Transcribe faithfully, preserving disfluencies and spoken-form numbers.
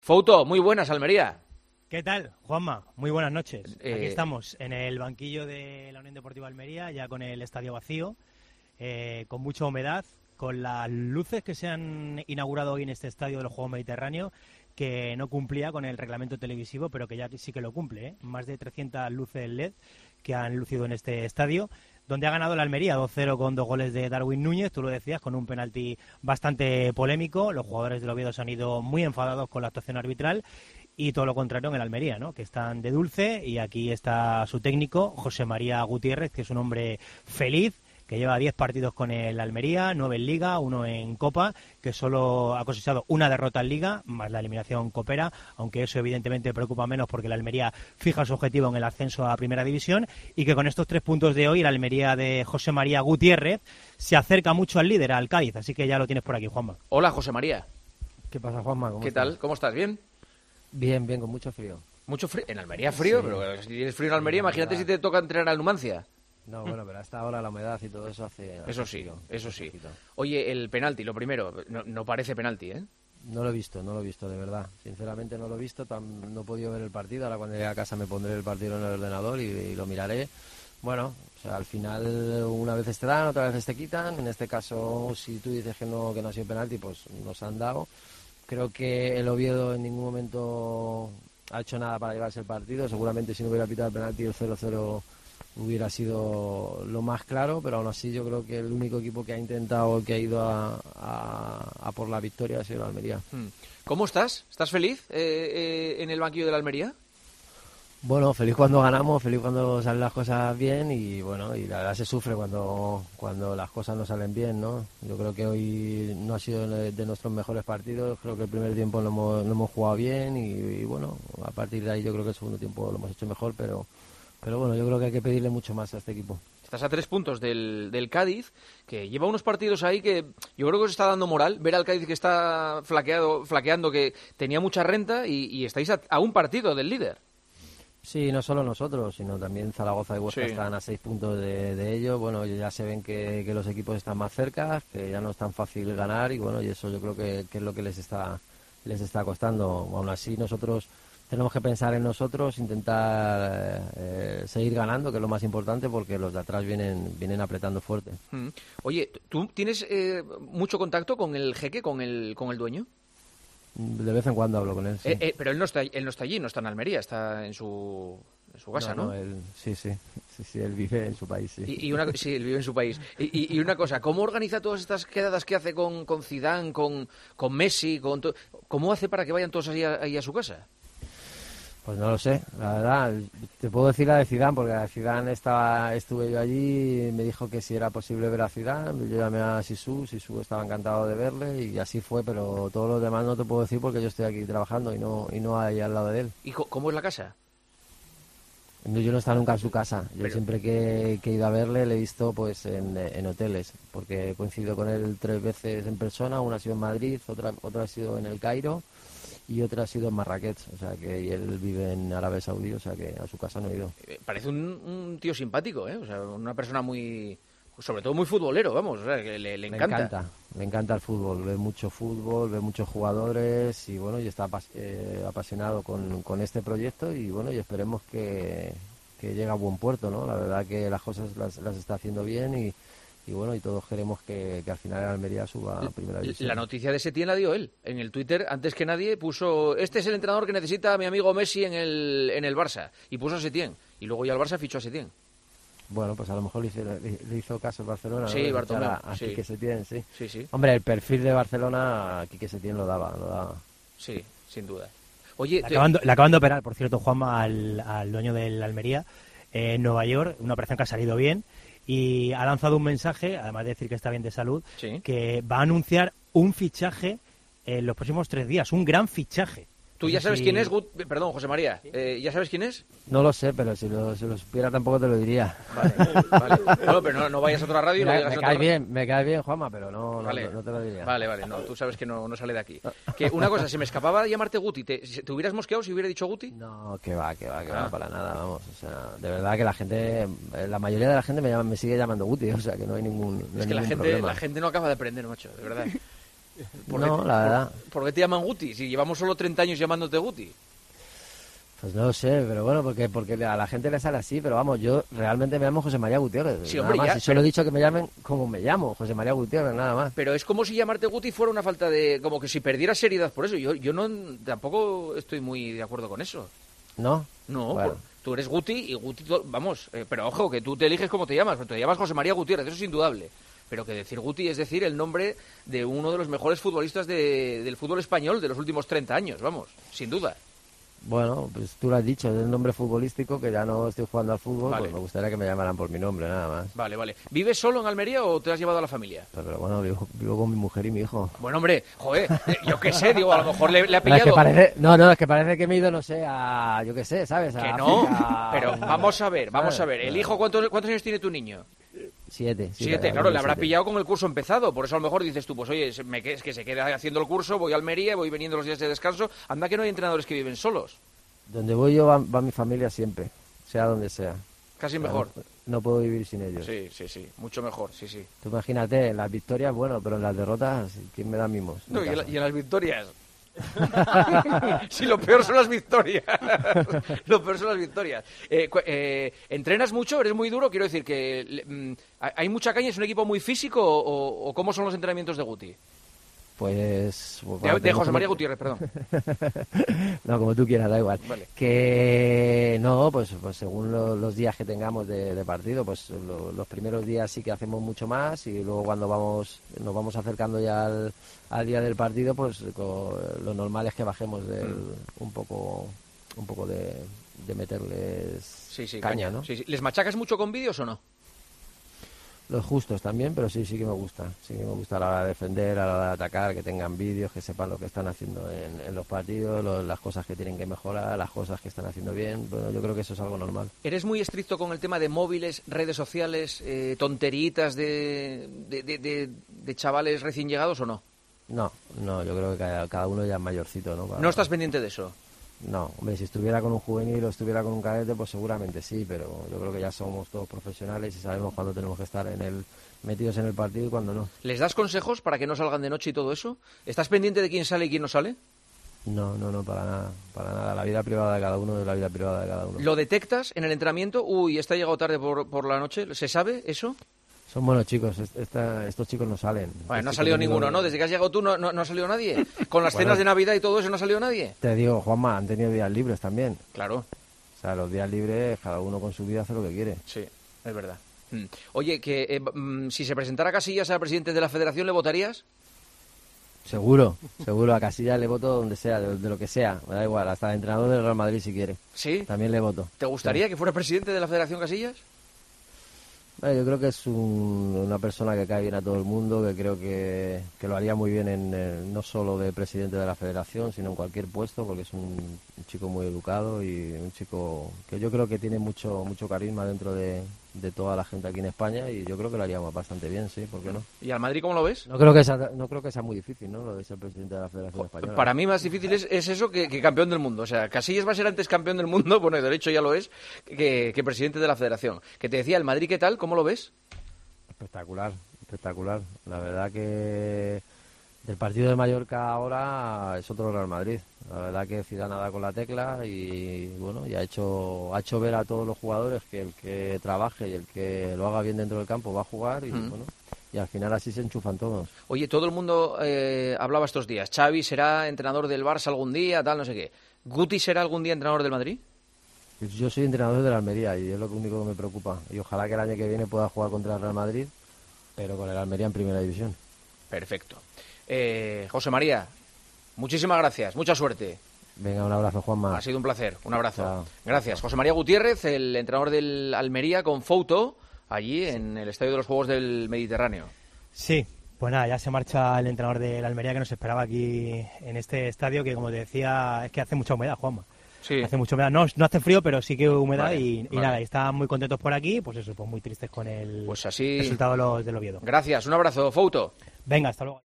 Fouto, muy buenas, Almería. ¿Qué tal, Juanma? Muy buenas noches. Eh... Aquí estamos, en el banquillo de la Unión Deportiva Almería, ya con el estadio vacío, eh, con mucha humedad, con las luces que se han inaugurado hoy en este estadio de los Juegos Mediterráneos, que no cumplía con el reglamento televisivo, pero que ya sí que lo cumple, ¿eh? Más de trescientas luces L E D que han lucido en este estadio, donde ha ganado la Almería dos cero con dos goles de Darwin Núñez, tú lo decías, con un penalti bastante polémico. Los jugadores del Oviedo se han ido muy enfadados con la actuación arbitral y todo lo contrario en el Almería, ¿no? Que están de dulce, y aquí está su técnico, José María Gutiérrez, que es un hombre feliz, que lleva diez partidos con el Almería, nueve en Liga, uno en Copa, que solo ha cosechado una derrota en Liga, más la eliminación copera, aunque eso evidentemente preocupa menos porque el Almería fija su objetivo en el ascenso a Primera División, y que con estos tres puntos de hoy el Almería de José María Gutiérrez se acerca mucho al líder, al Cádiz, así que ya lo tienes por aquí, Juanma. Hola, José María. ¿Qué pasa, Juanma? ¿Cómo ¿Qué estás? tal? ¿Cómo estás? ¿Bien? Bien, bien, con mucho frío. ¿Mucho frío? ¿En Almería frío? Sí. Pero si tienes frío en Almería, Sí, imagínate si te toca entrenar al Numancia. No, bueno, pero hasta ahora la humedad y todo eso hace... hace Eso sí, frío, eso sí. poquito. Oye, el penalti, lo primero, no, no parece penalti, ¿eh? No lo he visto, no lo he visto, de verdad. Sinceramente no lo he visto, tam- no he podido ver el partido. Ahora cuando llegue a casa me pondré el partido en el ordenador y, y lo miraré. Bueno, o sea, al final una vez te dan, otra vez te quitan. En este caso, si tú dices que no, que no ha sido penalti, pues nos han dado. Creo que el Oviedo en ningún momento ha hecho nada para llevarse el partido. Seguramente si no hubiera pitado el penalti el cero cero hubiera sido lo más claro, pero aún así yo creo que el único equipo que ha intentado, que ha ido a, a, a por la victoria ha sido el Almería. ¿Cómo estás? ¿Estás feliz eh, eh, en el banquillo de la Almería? Bueno, feliz cuando ganamos, feliz cuando salen las cosas bien, y bueno, y la verdad se sufre cuando, cuando las cosas no salen bien, ¿no? Yo creo que hoy no ha sido de nuestros mejores partidos, creo que el primer tiempo lo hemos, lo hemos jugado bien y, y bueno, a partir de ahí yo creo que el segundo tiempo lo hemos hecho mejor, pero Pero bueno, yo creo que hay que pedirle mucho más a este equipo. Estás a tres puntos del, del Cádiz, que lleva unos partidos ahí que yo creo que os está dando moral. Ver al Cádiz que está flaqueado, flaqueando, que tenía mucha renta, y, y estáis a, a un partido del líder. Sí, no solo nosotros, sino también Zaragoza y Huesca, sí, están a seis puntos de, de ello. Bueno, ya se ven que, que los equipos están más cerca, que ya no es tan fácil ganar, y bueno, y eso yo creo que, que es lo que les está, les está costando. Aún así, nosotros tenemos que pensar en nosotros, intentar eh, seguir ganando, que es lo más importante, porque los de atrás vienen vienen apretando fuerte. Mm. Oye, ¿tú tienes eh, mucho contacto con el jeque, con el con el dueño? De vez en cuando hablo con él, sí. Eh, eh, pero él no está él no está allí, no está en Almería, está en su, en su casa, ¿no? No, no, él, sí, sí, sí, sí, él vive en su país, sí. Y, y una, sí, él vive en su país. Y, y, y una cosa, ¿cómo organiza todas estas quedadas que hace con, con Zidane, con, con Messi, con to... ¿Cómo hace para que vayan todos ahí a, ahí a su casa? Pues no lo sé, la verdad, te puedo decir la de Zidane, porque a Zidane estaba, estuve yo allí y me dijo que si era posible ver a Zidane. Yo llamé a Sisu, Sisu estaba encantado de verle y así fue, pero todo lo demás no te puedo decir porque yo estoy aquí trabajando y no y no ahí al lado de él. ¿Y cómo es la casa? Yo no he estado nunca en su casa, yo pero... siempre que, que he ido a verle le he visto pues en, en hoteles, porque he coincidido con él tres veces en persona, una ha sido en Madrid, otra, otra ha sido en el Cairo y otra ha sido en Marrakech, o sea que y él vive en Arabia Saudí, o sea que a su casa no he ido. Parece un, un tío simpático, ¿eh? O sea, una persona muy, sobre todo muy futbolero, vamos, o sea, que le, le encanta. Le encanta, le encanta el fútbol, ve mucho fútbol, ve muchos jugadores y bueno, y está apas eh, apasionado con, con este proyecto y bueno, y esperemos que, que llegue a buen puerto, ¿no? La verdad que las cosas las, las está haciendo bien y Y bueno, y todos queremos que, que al final el Almería suba a Primera División. La noticia de Setién la dio él. En el Twitter, antes que nadie, puso: este es el entrenador que necesita a mi amigo Messi en el, en el Barça. Y puso a Setién. Y luego ya el Barça fichó a Setién. Bueno, pues a lo mejor le hizo, le, le hizo caso el Barcelona. Sí, ¿no? Bartomeu. A, a sí. Quique Setién, sí. Sí, sí. Hombre, el perfil de Barcelona, a Quique Setién lo daba, lo daba. Sí, sin duda. Oye, le acaban, le acaban de operar, por cierto, Juanma, al, al dueño del Almería, eh, en Nueva York, una operación que ha salido bien. Y ha lanzado un mensaje, además de decir que está bien de salud, sí, que va a anunciar un fichaje en los próximos tres días, un gran fichaje. ¿Tú ya sabes si... quién es? Gut... Perdón, José María, ¿Sí? eh, ¿ya sabes quién es? No lo sé, pero si lo, si lo supiera tampoco te lo diría. Vale, vale. Bueno, pero no, no vayas a otra radio y me, no digas me a cae otra... bien, me cae bien, Juanma, pero no, vale. no, no te lo diría. Vale, vale, no, tú sabes que no, no sale de aquí. Que una cosa, se me escapaba llamarte Guti. ¿Te, ¿Te hubieras mosqueado si hubiera dicho Guti? No, que va, que va, que ah. va, para nada, vamos. O sea, de verdad que la gente, la mayoría de la gente me llama, me sigue llamando Guti, o sea que no hay ningún, no es hay que ningún la gente, problema. la gente no acaba de aprender, macho, de verdad. ¿Por No, qué, la verdad. ¿por, ¿Por qué te llaman Guti? Si llevamos solo treinta años llamándote Guti. Pues no lo sé, pero bueno, porque porque a la gente le sale así, pero vamos, yo realmente me llamo José María Gutiérrez. Sí, nada hombre, más. ya, Y solo pero- he dicho que me llamen como me llamo, José María Gutiérrez, nada más. Pero es como si llamarte Guti fuera una falta de... Como que si perdieras seriedad por eso. Yo, yo no tampoco estoy muy de acuerdo con eso. ¿No? No, Bueno. pues, tú eres Guti y Guti, to- vamos, eh, pero ojo, que tú te eliges cómo te llamas, te llamas José María Gutiérrez, eso es indudable. Pero que decir Guti es decir el nombre de uno de los mejores futbolistas de- del fútbol español de los últimos treinta años, vamos, sin duda. Bueno, pues tú lo has dicho, es el nombre futbolístico, que ya no estoy jugando al fútbol, Vale. pues me gustaría que me llamaran por mi nombre, nada más. Vale, vale. ¿Vives solo en Almería o te has llevado a la familia? Pero, pero bueno, vivo, vivo con mi mujer y mi hijo. Bueno, hombre, joder, eh, yo qué sé, digo, a lo mejor le, le ha No, es que pillado... parece, no, no, es que parece que me he ido, no sé, a, yo qué sé, ¿sabes? A Que no, África, pero vamos a ver, vamos a ver. ¿sabes? ¿El hijo cuántos, cuántos años tiene tu niño? Siete. Siete, ya, claro, le habrá siete. pillado con el curso empezado. Por eso a lo mejor dices tú, pues oye, se- me, que- es que se queda haciendo el curso, voy a Almería, voy viniendo los días de descanso. Anda que no hay entrenadores que viven solos. Donde voy yo va, va mi familia siempre, sea donde sea. Casi O sea, mejor. No, no puedo vivir sin ellos. Sí, sí, sí, mucho mejor, sí, sí. Tú imagínate, en las victorias, bueno, pero en las derrotas, ¿quién me da mimos? No, En y, en, la- casa. y en las victorias. Sí, lo peor son las victorias. Lo peor son las victorias. Eh, cu- eh, ¿Entrenas mucho? ¿Eres muy duro? Quiero decir que le- mm, ¿hay mucha caña? ¿Es un equipo muy físico o, o cómo son los entrenamientos de Guti? Pues... pues, De, bueno, de tengo José como- María Gutiérrez, perdón. No, como tú quieras, da igual. Vale. Que no, pues, pues según lo- los días que tengamos de, de partido, pues lo- los primeros días sí que hacemos mucho más y luego cuando vamos nos vamos acercando ya al, al día del partido, pues co- lo normal es que bajemos del- Mm. un poco un poco de, de meterles Sí, sí, caña, ¿no? Sí, sí. ¿Les machacas mucho con vídeos o no? Los justos también, pero sí, sí que me gusta. Sí que me gusta a la hora de defender, a la hora de atacar, que tengan vídeos, que sepan lo que están haciendo en, en los partidos, lo- las cosas que tienen que mejorar, las cosas que están haciendo bien. Bueno, yo creo que eso es algo normal. ¿Eres muy estricto con el tema de móviles, redes sociales, eh, tonteritas de, de, de- de- de chavales recién llegados o no? No, no, yo creo que cada, cada uno ya es mayorcito, ¿no? Para- ¿No estás pendiente de eso? No, hombre, si estuviera con un juvenil o estuviera con un cadete, pues seguramente sí, pero yo creo que ya somos todos profesionales y sabemos cuándo tenemos que estar en el metidos en el partido y cuándo no. ¿Les das consejos para que no salgan de noche y todo eso? ¿Estás pendiente de quién sale y quién no sale? No, no, no, para nada, para nada. La vida privada de cada uno es la vida privada de cada uno. ¿Lo detectas en el entrenamiento? Uy, está llegado tarde por, por la noche. ¿Se sabe eso? Son buenos chicos, est- esta- estos chicos no salen. Bueno, no ha Estos salido chicos ninguno, no- ¿no? Desde que has llegado tú no, no, no ha salido nadie. Con las Bueno. cenas de Navidad y todo eso no ha salido nadie. Te digo, Juanma, han tenido días libres también. Claro, O sea, los días libres, cada uno con su vida hace lo que quiere. sí, es verdad. Mm. Oye, que eh, mm, si se presentara Casillas a presidente de la Federación, ¿le votarías? Seguro, seguro. A Casillas le voto donde sea, de, de lo que sea. Me da igual, hasta el entrenador del Real Madrid si quiere. ¿Sí? También le voto. ¿Te gustaría que fuera presidente de la Federación Casillas? Bueno, yo creo que es un- una persona que cae bien a todo el mundo, que creo que, que lo haría muy bien en, eh, no solo de presidente de la federación, sino en cualquier puesto, porque es un, un chico muy educado y un chico que yo creo que tiene mucho mucho carisma dentro de, de toda la gente aquí en España y yo creo que lo haría bastante bien, sí, ¿por qué no? ¿Y al Madrid cómo lo ves? No creo que sea, no creo que sea muy difícil, ¿no? Lo de ser presidente de la Federación Española. Para mí más difícil es, es eso que, que campeón del mundo. O sea, Casillas va a ser antes campeón del mundo, bueno, de derecho ya lo es, que, que presidente de la Federación. Que te decía, ¿el Madrid qué tal? ¿Cómo lo ves? Espectacular, espectacular. La verdad que del partido de Mallorca ahora es otro Real Madrid. La verdad que Zidane ha dado con la tecla y bueno, y ha hecho ha hecho ver a todos los jugadores que el que trabaje y el que lo haga bien dentro del campo va a jugar y Mm. bueno, y al final así se enchufan todos. Oye, todo el mundo eh, hablaba estos días. Xavi será entrenador del Barça algún día, tal, no sé qué. ¿Guti será algún día entrenador del Madrid? Yo soy entrenador de la Almería y es lo único que me preocupa. Y ojalá que el año que viene pueda jugar contra el Real Madrid, pero con el Almería en primera división. Perfecto. Eh, José María, muchísimas gracias, mucha suerte. Venga, un abrazo, Juanma. Ha sido un placer, un abrazo. Chao. Gracias. José María Gutiérrez, el entrenador del Almería con Fouto, allí en el Estadio de los Juegos del Mediterráneo. Sí, pues nada, ya se marcha el entrenador del Almería que nos esperaba aquí en este estadio, que como te decía, es que hace mucha humedad, Juanma. Sí. Hace mucha humedad, no, no hace frío, pero sí que humedad Vale, y, y vale. nada, y están muy contentos por aquí, pues eso, pues muy tristes con el Pues así. resultado de los- del Oviedo. Gracias, un abrazo, Fouto. Venga, hasta luego.